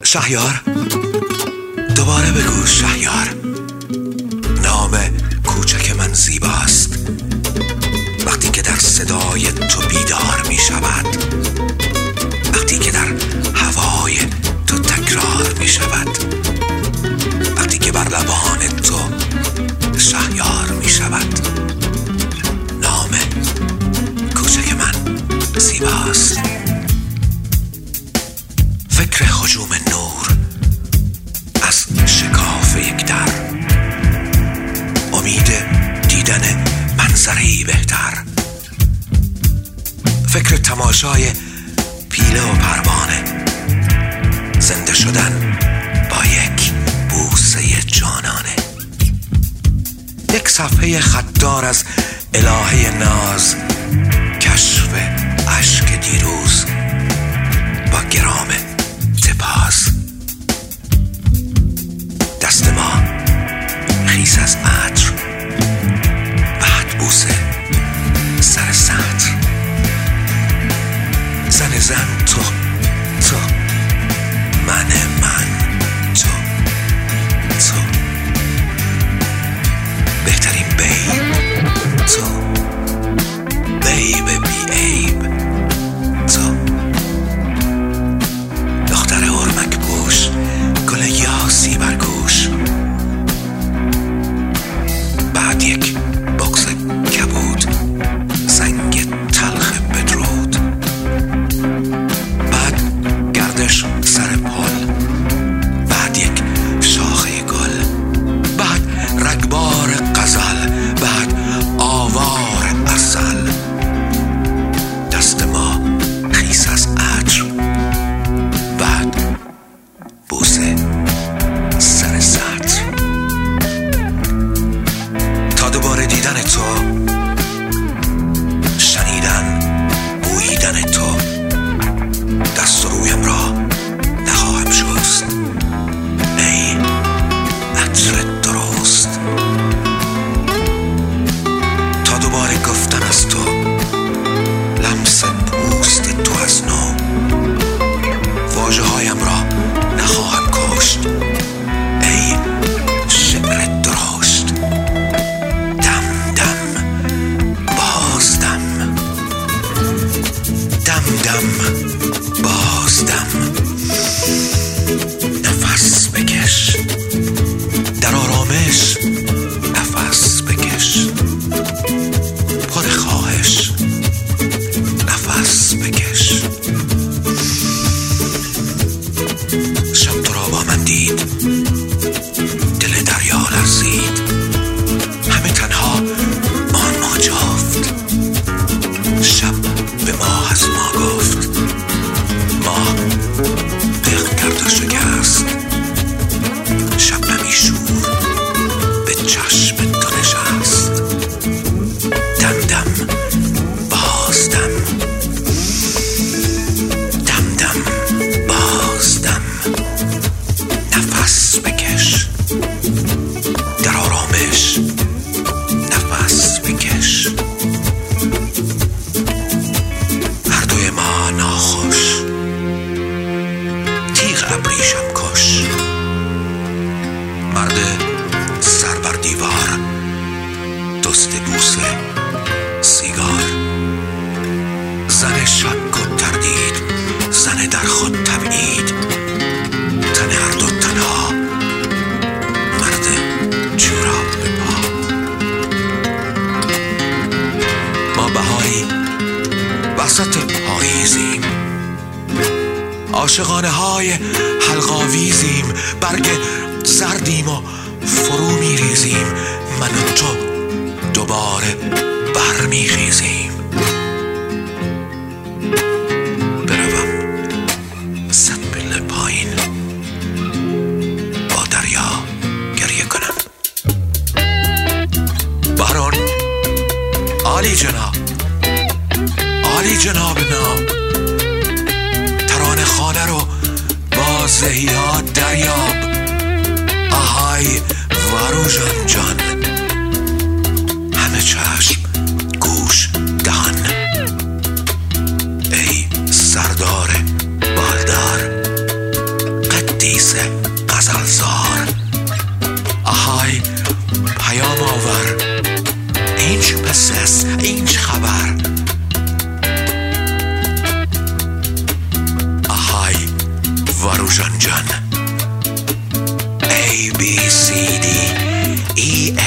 شهیار، دوباره بگو شهیار. نام کوچک من زیباست وقتی که در صدای تو بیدار می شود، وقتی که در هوای تو تکرار می شود، وقتی که بر لبان تو شهیار می شود. نام کوچک من زیباست. فکر هجوم نور از شکاف یک در، امید دیدن منظری بهتر، فکر تماشای پیله و پروانه، زنده شدن با یک بوسه جانانه، یک صفحه خطدار از الهه ناز، کشف عشق دیروز با گرام تپاس. دست ما خیس از عطر، بعد بوسه سر سطر، زن تو من تو بهترین بیب تو، بیب بی عیب تو، دختر هرمک پوش، گل یاسی بر گوش، بعد یک بغض کبود، زنگ تلخ بدرود، بعد گردش سر پل، بعد یک شاخه گل، بعد رگبار غزل، بعد آوار عسل. دست ما خیس از عطر، بعد بوسه سر سطر، تا دوباره دیدن تو، شنیدن بوییدن تو. دست و رویم را نخواهم شست، ای عطر درست، تا دوباره گفتن از تو، لمس پوست تو از نو. واژه هایم را نخواهم کشت، ای شعر درشت. دم دم بازدم، دم دم بازدم. نفس بکش، در آرامش نفس بکش، پر خواهش نفس بکش. شب تو را با من دید، دل دریا لرزید، همه تنها آن ما جفت. شب به ما از ما گفت، ما دق کرد و شکست. شبنمی شور به چشم تو نشست. دم دم بازدم، دم دم بازدم. نفس بکش، در آرامش نفس بکش. هر دوی ما ناخوش، تیغ ابریشم کش. مرد سر بر دیوار، دست بوسه سیگار. زن شک و تردید، زن در خود تبعید، تن هر دو تنها، مرد جوراب به پا. ما بهاری وسط پاییزیم، عاشقانه های حلقاویزیم، برگ زردیم و فرو میریزیم. من و تو دوباره برمیخیزیم. بروم 100 پله پایین، با دریا گریه کنم. بارون عالی جناب، عالی جناب نام. ترانه خانه رو با زهیا دریاب. آهای وارو جان جان، همه چشم گوش دهان. ای سردار بالدار، قد مغناطیس غزلزار. آهای پیام آور، اینچ پسس اینچ خبر. آهای واروژان جان. A B C D E